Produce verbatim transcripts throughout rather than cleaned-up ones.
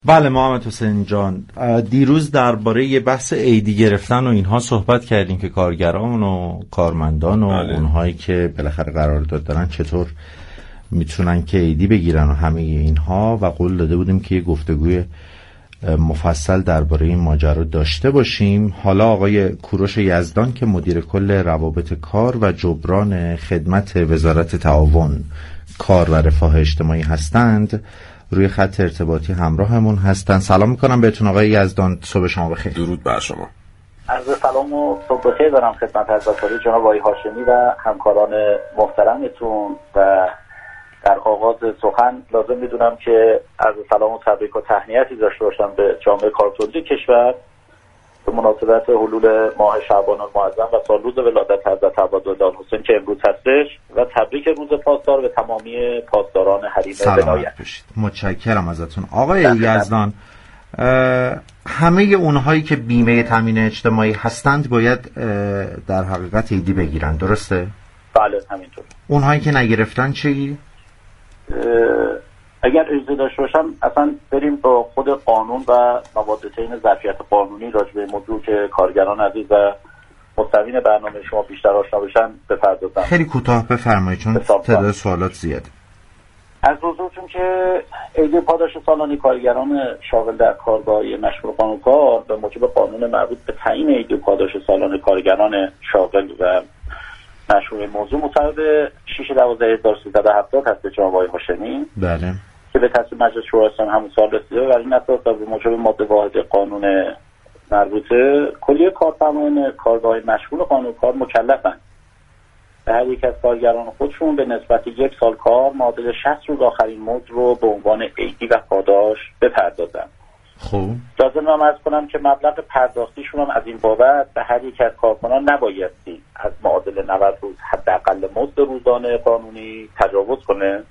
بله محمد حسین جان، دیروز درباره یه بحث عیدی گرفتن و اینها صحبت کردیم که کارگران و کارمندان و بله. اونهایی که بالاخره قرارداد دارن چطور میتونن که عیدی بگیرن و همه اینها، و قول داده بودیم که یه گفتگوی مفصل درباره این ماجرا داشته باشیم. حالا آقای کوروش یزدان که مدیر کل روابط کار و جبران خدمت وزارت تعاون کار و رفاه اجتماعی هستند روی خط ارتباطی همراهمون هستن. سلام میکنم بهتون آقای یزدان، صبح شما بخیر. درود بر شما. عرض سلام و صبح بخیر دارم خدمت حضرت جناب آقای هاشمی و همکاران محترمتون. و در آغاز سخن لازم میدونم که عرض سلام و تبریک و تهنیتی داشته باشم به جامعه کارتوزی کشور به مناسبت حلول ماه شعبان المعظم و سالروز ولادت حضرت عبدالله الحسین که امروز هستش، و تبریک روز پاسدار به تمامی پاسداران حریم ولایت. متشکرم ازتون آقای یزدان. همه اونهایی که بیمه تامین اجتماعی هستند باید در حقیقت عیدی بگیرن، درسته؟ بله همینطور. اونهایی که نگرفتن چی؟ اگر اجازه داشته باشم اصلا بریم با خود قانون و موادتین ظرفیت قانونی راجع به موضوع که کارگران عزیز و مستمعین برنامه شما بیشتر آشنا بشن بپردازم. خیلی کوتاه بفرمایید چون تعداد سوالات زیاده. از حضورتون که عید پاداش سالانه کارگران شاغل در کارگاه‌های مشمول قانون کار به موجب قانون مربوط به تعیین عید پاداش سالانه کارگران شاغل و مشمول موضوع مصوب شش دوازده هزار و سیصد و هفتاد هست به جناب آقای هاشمی. بله. که به تصویب مجلس شورای اسلامی همون سال رسیده و این اساس به موجب ماده واحد قانون مربوطه کلیه کارفرمایان کارگاه مشمول قانون کار مکلفن به هر یک از کارگران خودشون به نسبت یک سال کار معادل شصت روز آخرین مزد رو به عنوان عیدی و پاداش بپردازن. خب لازم من عرض کنم که مبلغ پرداختیشون هم از این بابت به هر یک از کارکنان نبایستی از معادل نود روز حداقل مزد روزانه قانونی تجاوز کنه.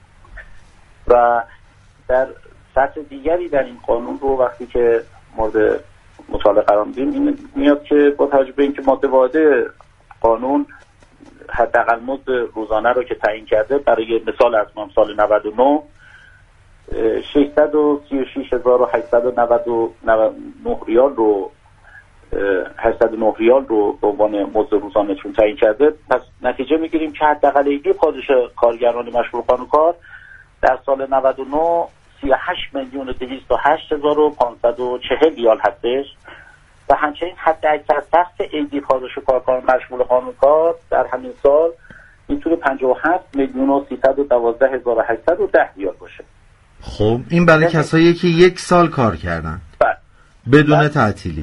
و در سطح دیگری در این قانون رو وقتی که مورد مطالعه قرار میدیم این میاد که با توجه به اینکه ماده واحد قانون حداقل مزد روزانه رو که تعیین کرده، برای مثال از سال نود و نه ششصد و سی و شش هزار و هشتصد و نود و نه ریال رو هشتصد و نه ریال رو به عنوان مزد روزانه چون تعیین کرده. پس نتیجه میگیریم که حداقل عیدی پاداش کارگران مشمول قانون کار در سال نود و نه سی و هشت میلیون و دویست و هشت هزار و پانصد و چهل ریال هستش و همچنین حداکثر سقف عیدی پاداش کارگران مشمول قانون کار در همین سال میتونه پنجاه و هفت میلیون و سیصد و دوازده هزار و هشتصد و ده ریال باشه. خب این برای کسایی که یک سال کار کردن بله. بدون تعطیلی.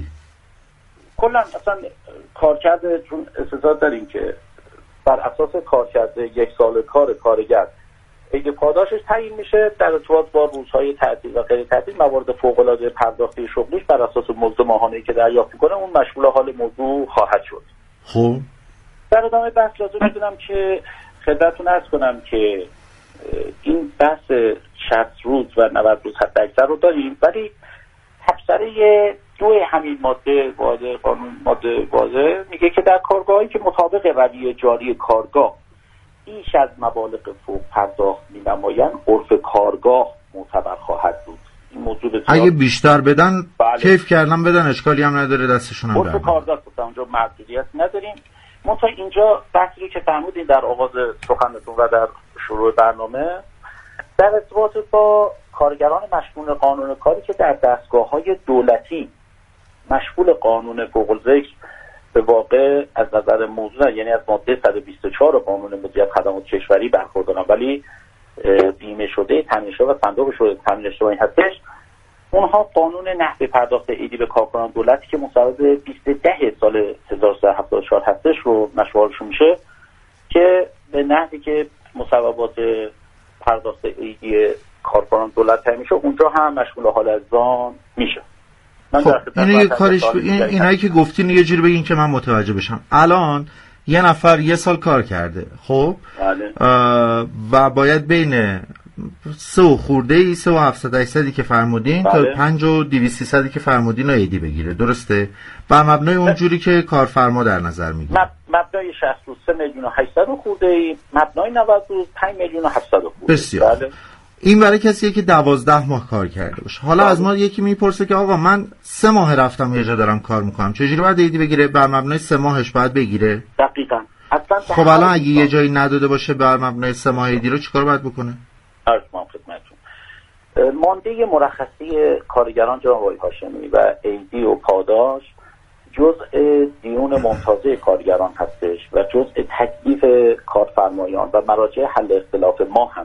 کلا اصلا کارکرد چون استثبات داریم که بر اساس کارکرد یک سال کار کارگر عید پاداشش تعیین میشه در ارتباط با روزهای تعطیل و غیر تعطیل موارد فوق العاده پرداختی شغلیش بر اساس مزد ماهانه‌ای که دریافت میکنه اون مشمول حال موضوع خواهد شد. خب در ادامه بحث لازم میدونم که خدمتتون عرض کنم که این بحث شصت روز و نود روز حد اکثر رو داریم، ولی تبصره دو همین ماده واحد قانون ماده واحد میگه که در کارگاهی که مطابق رویه جاری کارگاه بیش از مبالغ فوق پرداخت می‌نمایند عرف کارگاه معتبر خواهد بود. این موضوع بسیار اگه بیشتر بدن بله. کیف کردن بدن اشکالی هم نداره، دستشون هم عرف کارگاه گفتم اونجا محدودیت نداریم. منتها اینجا بحثی رو که فرمودین در آغاز سخنتون و در شروع برنامه در ارتباط با کارگران مشمول قانون کاری که در دستگاه‌های دولتی مشمول قانون فوق الذکر به واقع از نظر موضوع یعنی از ماده صد و بیست و چهار قانون مدیریت خدمات کشوری برخوردارن ولی بیمه شده تامین شده و صندوق شده تامین اجتماعی هستش، اونها قانون نحوه پرداخت عیدی به کارکنان دولتی که مصوب بیست و ده سال هزار و سیصد و هفتاد و چهار هستش رو مشمولشون میشه که به نحوی که مصوبات پرداخت عیدی کارکنان دولت تعیین میشه اونجا هم مشمول حال الزام میشه. خب اینو یه کارش ب... این اینایی که گفتین یه جوری بگین که من متوجه بشم. الان یه نفر یه سال کار کرده، خب و باید بین سه و خورده ای سه و هفتصد هشتصدی که فرمودین تا پنج و دویست سیصدی که فرمودین رو عیدی بگیره، درسته؟ بر مبنای اون جوری که کارفرما در نظر میگیره. مب... مبنای شصت روز سه میلیون و هشتصد خورده ای، مبنای نود روز پنج میلیون و هفتصد خورده. بسیار. بله. این برای کسیه که دوازده ماه کار کرده باشه. حالا از ما یکی میپرسه که آقا من سه ماه رفتم یه جا دارم کار میکنم، چجوری باید عیدی بگیره؟ بر مبنای سه ماهش باید بگیره؟ دقیقاً. خب الان اگه یه جایی نداده باشه بر مبنای سه ماه عیدی رو چیکار باید بکنه؟ عرض کنم خدمتتون. مانده مرخصی کارگران جناب آقای هاشمی و عیدی و پاداش جزء دیون ممتازه کارگران هستش و جزء تکلیف کارفرمایان و مراجع حل اختلاف ما هم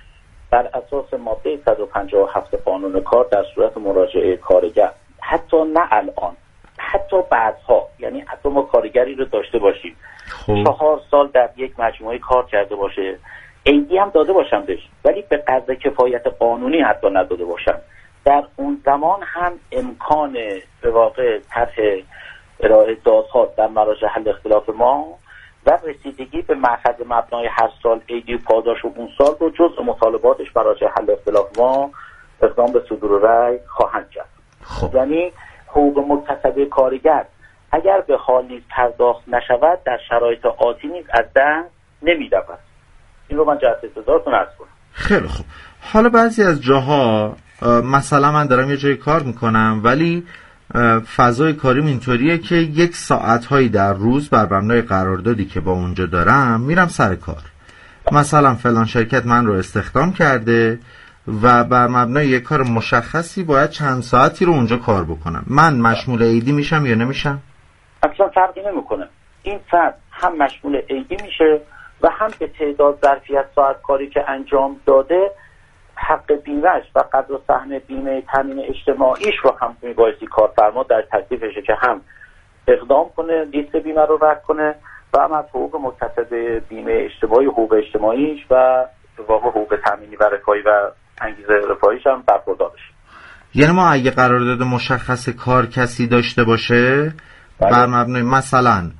بر اساس ماده صد و پنجاه و هفت قانون کار در صورت مراجعه کارگر، حتی نه الان، حتی بعدها، یعنی حتی ما کارگری رو داشته باشیم خوب. چهار سال در یک مجموعه کار کرده باشه، عیدی هم داده باشم بهش، ولی به قدر کفایت قانونی حتی نداده باشم، در اون زمان هم امکان به واقع طرح ارائه دادها در مراجع حل اختلاف ما و رسیدگی به مأخذ مبنای هر سال عیدی و پاداش و اون سال رو جزء مطالباتش مراجع حل اختلاف ما اقدام به صدور رأی خواهند کرد. خب. یعنی حقوق مکتسبه کارگر اگر به حال نیز پرداخت نشود در شرایط آتی نیز از دست نمی‌رود. این رو من جهت انتظارتون عرض کنم. خیلی خوب. حالا بعضی از جاها مثلا من دارم یه جای کار میکنم ولی فضای کاریم اینطوریه که یک ساعت‌هایی در روز بر مبنای قراردادی که با اونجا دارم میرم سر کار. مثلا فلان شرکت من رو استخدام کرده و بر مبنای یک کار مشخصی باید چند ساعتی رو اونجا کار بکنم. من مشمول عیدی میشم یا نمیشم؟ اصلا فرقی نمیکنه. این فرد هم مشمول عیدی میشه و هم به تعداد ظرفیت ساعت کاری که انجام داده حق بیمه‌اش و قدر و سهم بیمه تامین اجتماعیش رو هم میبایستی کارفرما در تکلیفشه که هم اقدام کنه لیست بیمه رو رد کنه و هم از حقوق مکتسب بیمه اجتماعی حقوق اجتماعیش و واقع حقوق تامینی و رفاهی و انگیزه رفاهیش هم برخوردار بشه. یعنی ما اگه قرارداد مشخص کار کسی داشته باشه بر مبنای مثلا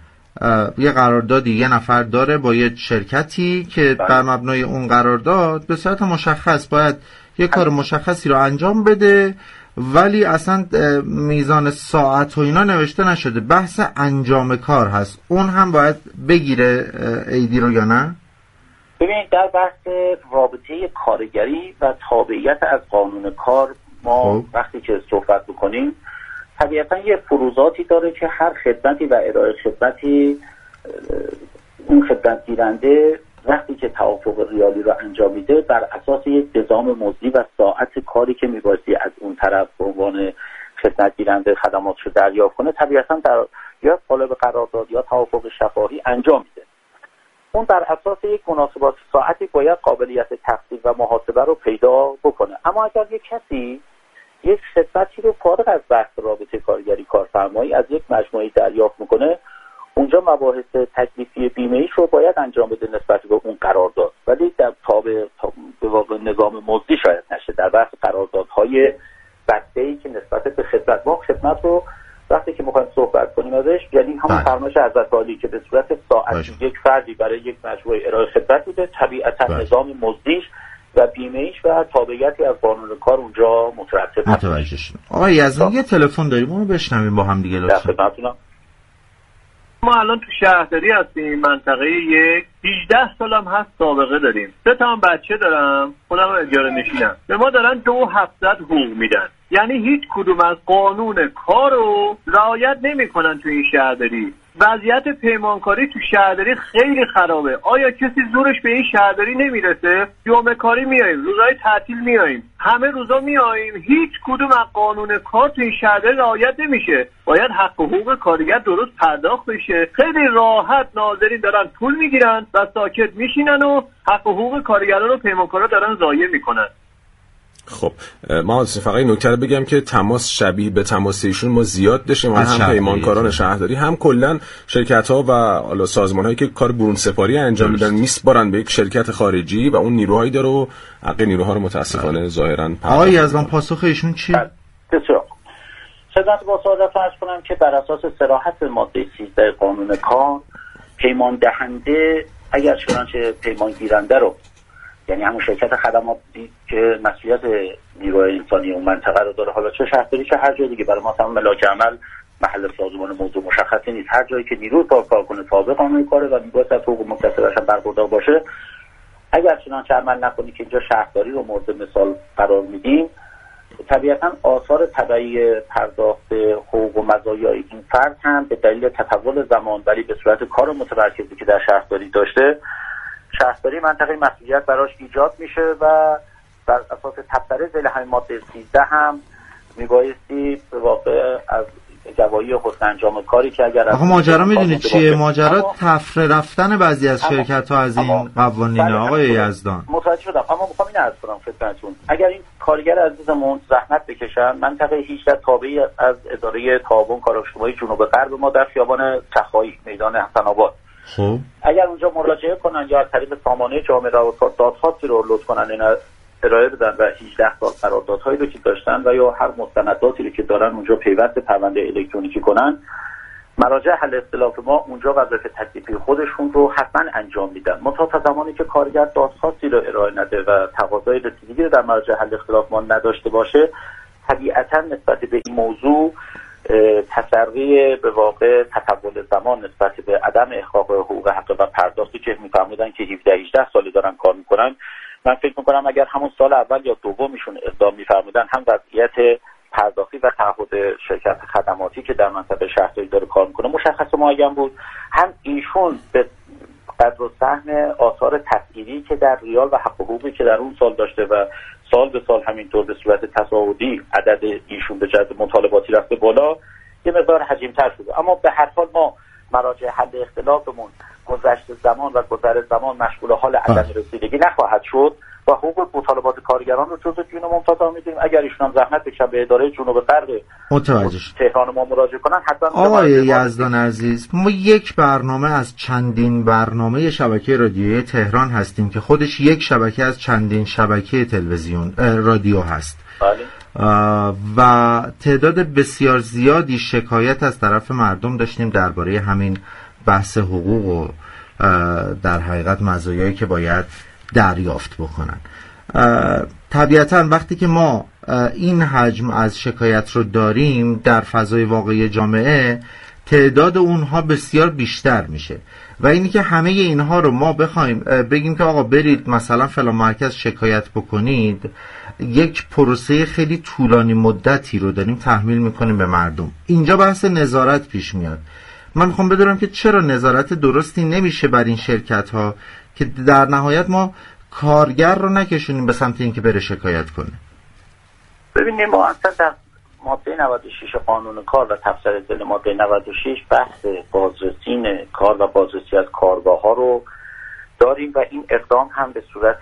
یه قراردادی یه نفر داره با یه شرکتی که بله. بر مبنای اون قرارداد به صورت مشخص باید یه کار مشخصی رو انجام بده ولی اصلا میزان ساعت و اینا نوشته نشده، بحث انجام کار هست، اون هم باید بگیره عیدی رو یا نه؟ ببینید در بحث رابطه کارگری و تابعیت از قانون کار ما خوب. وقتی که صحبت بکنیم طبیعتا یه فروضاتی داره که هر خدمتی و ارائه خدمتی اون خدمت گیرنده وقتی که توافق ریالی رو انجام میده بر اساس یک نظام مزدی و ساعت کاری که میبایستی از اون طرف به عنوان خدمت گیرنده خدماتش رو دریافت کنه طبیعتا در یا قالب قرارداد یا توافق شفاهی انجام میده. اون بر اساس یک مناسبات ساعتی باید قابلیت تقسیم و محاسبه رو پیدا بکنه. اما اگر یک کسی یک خدمتی رو فارغ از بحث رابطه کارگری کارفرمایی از یک مجموعه دریافت میکنه اونجا مباحث تکلیفی بیمه‌ایش رو باید انجام بده نسبت به اون قرارداد، ولی در تابع به واقع نظام مزدی شاید نشه. در بحث قراردادهای بسته‌ای که نسبت به خدمت ما خدمت رو وقتی که می‌خوایم صحبت کنیم ازش یعنی همون فرمایش حضرت عالی که به صورت ساعت یک فردی برای یک مجموعه ارائه خدمت میده طبیعتا باش. نظام مزدیش و بیمه‌ایش و تابعیتی از قانون کار اونجا مترتب هست. متوجه شدم. آقا یزدان یه تلفن داریم اونو بشنویم با هم دیگه لطفاً. ما الان تو شهرداری هستیم منطقه یک هجده سالم هست سابقه داریم، سه تا هم بچه دارم، خودم اجاره نشینم. به ما دارن دو هفتصد حقوق میدن، یعنی هیچ کدوم از قانون کار رو رعایت نمیکنن تو این شهرداری. وضعیت پیمانکاری تو شهرداری خیلی خرابه. آیا کسی زورش به این شهرداری نمیرسه؟ جمعه کاری میاییم، روزهای تعطیل میاییم، همه روزا میاییم، هیچ کدوم از قانون کار تو این شهرداری رعایت نمیشه. باید حق و حقوق کارگر درست پرداخت بشه. خیلی راحت ناظرین دارن پول میگیرن و ساکت میشینن و حق و حقوق کارگران رو پیمانکارا دارن ضایع میکنن. خب ما فقط این نکته رو بگم که تماس شبیه به تماس ایشون ما زیاد داشتیم، هم پیمانکاران شهرداری هم کلا شرکت‌ها و حالا سازمان‌هایی که کار برون سپاری انجام میدن میسپارن به یک شرکت خارجی و اون نیروهایی داره و حق نیروها رو متاسفانه ظاهراً آقای یزدان پاسخ ایشون چی؟ بسیار خدمت با سعادت عرض کنم که بر اساس صراحت ماده سیزده قانون کار پیمان دهنده اگر چنانچه پیمان گیرنده رو یعنی همون شرکت خدماتی که مسئولیت نیروی انسانی اون منطقه رو داره، حالا چه شهرداری چه هر جای دیگه، برای ما تمام ملاک عمل محل سازمان موضوع مشخصی نیست، هر جایی که نیروی کار کار کنه تابع قانون کاره و میباید از حقوق مکتسبش هم برخوردار باشه اگر چنانچه عمل نکنی که اینجا شهرداری رو مورد مثال قرار میدیم، طبیعتا آثار تبعی پرداخت حقوق و مزایای این فرد هم به دلیل تطول زمان ولی به صورت کار متمرکزی که در شهرداری داشته، شهرداری منطقه مسئولیت براش ایجاد میشه و بر اساس تبصره ذیل همین ماده سیزده هم میبایستی به واقع از گواهی حسن انجام کاری که اگر آقا ماجرا میدونید چیه؟ ماجرا تفره رفتن بعضی از شرکت ها از این قوانین. آقای یزدان متوجه شدم، اما میخوام این عرض کنم خدمتتون، اگر این کارگر عزیزمون زحمت بکشن، منطقه هجده تابعی از اداره تعاون کار اجتماعی جنوب غرب ما در خیابان تخایی میدان حسن آباد، خب اگر اونجا مراجعه کنن یا از طریق سامانه جامعه روابط دادخواستی رو لطف کنن اینا ارائه بدن و هجده سال قراردادهایی رو که داشتن و یا هر مستنداتی رو که دارن اونجا پیوست پرونده الکترونیکی کنن، مراجع حل اختلاف ما اونجا وظایف تکلیفی خودشون رو حتما انجام میدن. منتها تا زمانی که کارگر دادخواستی رو ارائه نده و تقاضای رسیدگی رو در مراجع حل اختلاف ما نداشته باشه، طبیعتا نسبت به این موضوع تسری به واقع تطول زمان نسبت به عدم احقاق حقوق حق و پرداختی که میفرمودن که هفده هجده سالی دارن کار میکنن، من فکر میکنم اگر همون سال اول یا دومیشون اقدام میفرمودن، هم وضعیت پرداختی و تعهد شرکت خدماتی که در منطقه شهرداری داره کار میکنه مشخص و معین بود، هم ایشون به قدر و سهم آثار تسعیری که در ریال و حق و حقوقی که در اون سال داشته و سال به سال همینطور به صورت تصاعدی عدد ایشون به جهت مطالباتی رفته بالا، یه مقدار حجیم‌تر شده. اما به هر حال ما مراجع حل اختلافمون گذشت زمان و گذر زمان مشغول حال عدم رسیدگی نخواهد شد و حقوق مطالبات کارگران رو جزء جون ممتاز می‌دونیم. اگر ایشون هم زحمت بکشن به اداره جنوب غرب تهران ما مراجعه کنن، حتما. آقای یزدان عزیز، ما یک برنامه از چندین برنامه شبکه رادیویی تهران هستیم که خودش یک شبکه از چندین شبکه تلویزیون رادیو هست. بله. و تعداد بسیار زیادی شکایت از طرف مردم داشتیم درباره همین بحث حقوق و در حقیقت مزایایی که باید دریافت بکنن. طبیعتا وقتی که ما این حجم از شکایت رو داریم در فضای واقعی جامعه، تعداد اونها بسیار بیشتر میشه و اینی که همه اینها رو ما بخوایم بگیم که آقا برید مثلا فلان مرکز شکایت بکنید، یک پروسه خیلی طولانی مدتی رو داریم تحمیل میکنیم به مردم. اینجا بحث نظارت پیش میاد. من میخوام بدونم که چرا نظارت درستی نمیشه بر این شرکت ها که در نهایت ما کارگر رو نکشونیم به سمت اینکه بره شکایت کنه. ببینیم ما اصلا در ماده نود و شش قانون کار و تفسیر ذیل ماده نود و شش بحث بازرسین کار و بازرسی از کارگاه ها رو داریم و این اقدام هم به صورت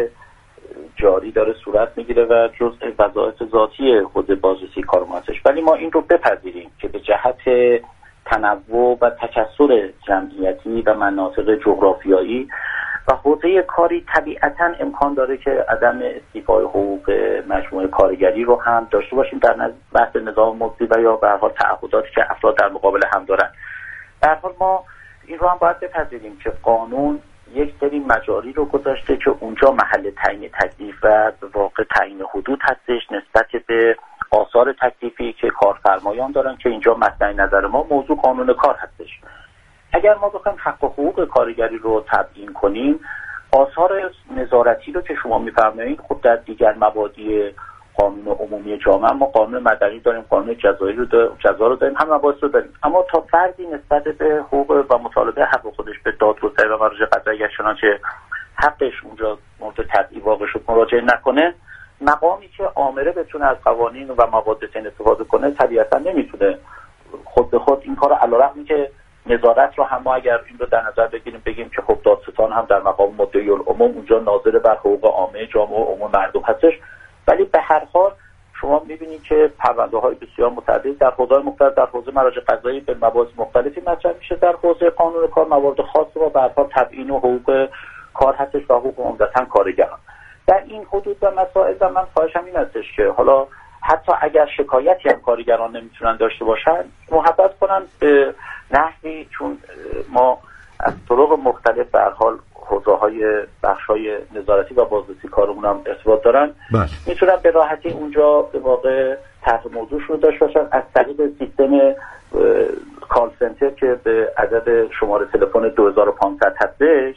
جاری داره صورت میگیره و جزء وظایف ذاتی حوزه بازرسی کار هستش. ولی ما این رو بپذیریم که به جهت تنوع و تکثر جمعیتی و مناطق جغرافیایی و حوزه کاری طبیعتاً امکان داره که عدم استیفای حقوق مجموعه کارگری رو هم داشته باشیم در بحث نظام مزدی و یا به هر حال تعهداتی که افراد در مقابل هم دارن. در حال ما این رو هم باید بپذیریم که قانون یک سری مجاری رو گذاشته که اونجا محل تعیین تکلیف و به واقع تعیین حدود هستش نسبت به آثار تکلیفی که کارفرمایان دارن که اینجا مطلع نظر ما موضوع قانون کار هستش. اگر ما بخوایم حق و حقوق کارگری رو تبیین کنیم، آثار نظارتی رو که شما می‌فرمایید خب در دیگر مبادی قانون عمومی جامعه ما قانون مدنی داریم، قانون جزایی رو داریم، جزا رو داریم، هم مباحث رو داریم. اما تا فردی نسبت به حقوق و مطالبه حق خودش به دادگستری و مراجع قضایی چنانچه حقش اونجا مورد تبعیض واقع شد مراجعه نکنه، مقامی که آمره بتونه از قوانین و مواد تعیین استفاده کنه طبیعتا نمیتونه خود به خود این کارو علیرغم که نظارت رو هم ما اگر این رو در نظر بگیریم بگیم که خب دادستان هم در مقام مدعی العموم اونجا ناظر بر حقوق عامه جامعه و عموم مردم هستش، ولی به هر حال شما می‌بینید که پرونده‌های بسیار متعدد در حوزه‌های مختلف در حوزه مراجع قضایی به مباحث مختلفی مطرح میشه، در حوزه قانون کار موارد خاص و به هر حال تبیین و حقوق کار هستش و حقوق عمدتاً کارگران. در این حدود و مسائل و من خواهشم این هستش که حالا حتی اگر شکایتی هم کارگران نمیتونن داشته باشن محبت کنن به نحوی، چون ما از طرق مختلف به هر حال حوزه‌های بخش‌های نظارتی و بازرسی کارمون هم ارتباط دارن، میتونن به راحتی اونجا به واقع طرح موضوع رو داشته باشن از طریق سیستم کال سنتر که به عدد شماره تلفن دو هزار و پانصد هستش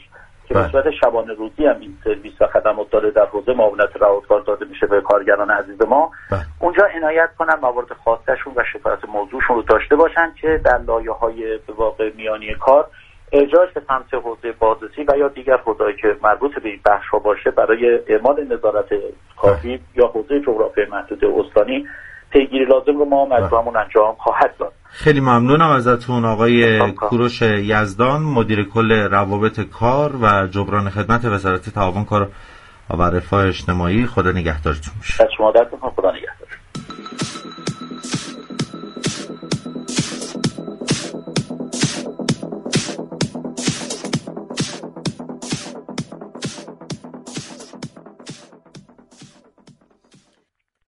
که به صورت شبانه روزی هم این سرویس و خدمات داره در حوزه معاونت روابط داده میشه به کارگران عزیز ما. بله. اونجا عنایت کنن موارد خاصشون و شکایت موضوعشون رو داشته باشن که در لایه‌های به واقع میانی کار ارجاعش به سمت حوزه بازرسی و یا دیگر حوزه‌ای که مربوط به این بخش‌ها باشه برای اعمال نظارت کافی یا حوزه جغرافیایی محدود استانی پیگیری لازم رو ما مجموعمون انجام خواهد داد. خیلی ممنونم ازتون آقای کوروش یزدان، مدیر کل روابط کار و جبران خدمت وزارت تعاون کار و رفاه اجتماعی. خدا نگهدارتون باشه. شما درتون خدا نگهدار.